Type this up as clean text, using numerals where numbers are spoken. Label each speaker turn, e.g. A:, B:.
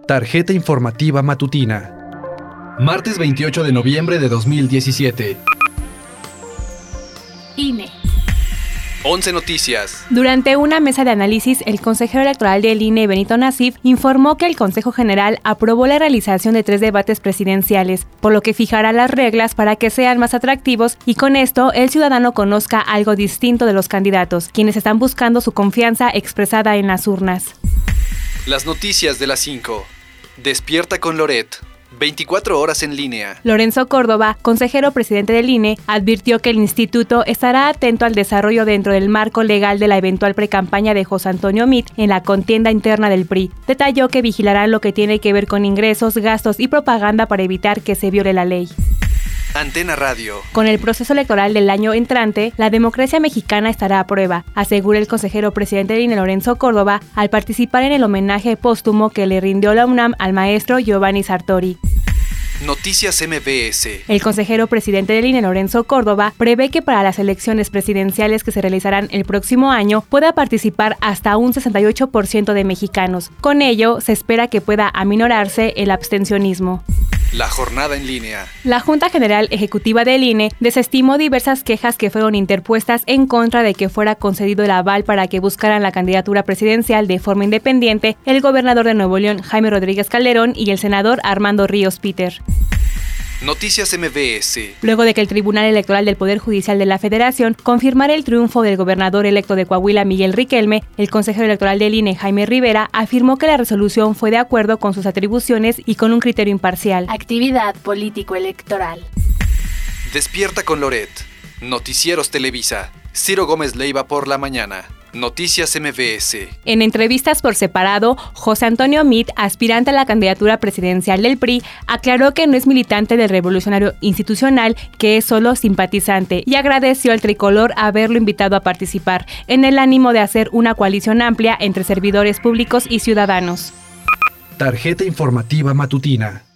A: Tarjeta informativa matutina. Martes 28 de noviembre de 2017.
B: INE.
C: 11 noticias.
B: Durante una mesa de análisis, el consejero electoral del INE, Benito Nasif, informó que el Consejo General aprobó la realización de 3 debates presidenciales, por lo que fijará las reglas para que sean más atractivos y con esto el ciudadano conozca algo distinto de los candidatos, quienes están buscando su confianza expresada en las urnas.
C: Las noticias de las 5. Despierta con Loret. 24 horas en línea.
B: Lorenzo Córdoba, consejero presidente del INE, advirtió que el instituto estará atento al desarrollo dentro del marco legal de la eventual precampaña de José Antonio Meade en la contienda interna del PRI. Detalló que vigilarán lo que tiene que ver con ingresos, gastos y propaganda para evitar que se viole la ley.
C: Antena Radio.
B: Con el proceso electoral del año entrante, la democracia mexicana estará a prueba, asegura el consejero presidente del INE, Lorenzo Córdoba, al participar en el homenaje póstumo que le rindió la UNAM al maestro Giovanni Sartori.
C: Noticias MBS.
B: El consejero presidente del INE, Lorenzo Córdoba, prevé que para las elecciones presidenciales que se realizarán el próximo año pueda participar hasta un 68% de mexicanos. Con ello, se espera que pueda aminorarse el abstencionismo.
C: La jornada en línea.
B: La Junta General Ejecutiva del INE desestimó diversas quejas que fueron interpuestas en contra de que fuera concedido el aval para que buscaran la candidatura presidencial de forma independiente el gobernador de Nuevo León, Jaime Rodríguez Calderón, y el senador Armando Ríos Peter.
C: Noticias MBS.
B: Luego de que el Tribunal Electoral del Poder Judicial de la Federación confirmara el triunfo del gobernador electo de Coahuila, Miguel Riquelme, el consejero electoral del INE, Jaime Rivera, afirmó que la resolución fue de acuerdo con sus atribuciones y con un criterio imparcial.
D: Actividad político-electoral.
C: Despierta con Loret. Noticieros Televisa. Ciro Gómez Leiva por la mañana. Noticias MBS.
B: En entrevistas por separado, José Antonio Meade, aspirante a la candidatura presidencial del PRI, aclaró que no es militante del Revolucionario Institucional, que es solo simpatizante, y agradeció al tricolor haberlo invitado a participar, en el ánimo de hacer una coalición amplia entre servidores públicos y ciudadanos.
A: Tarjeta informativa matutina.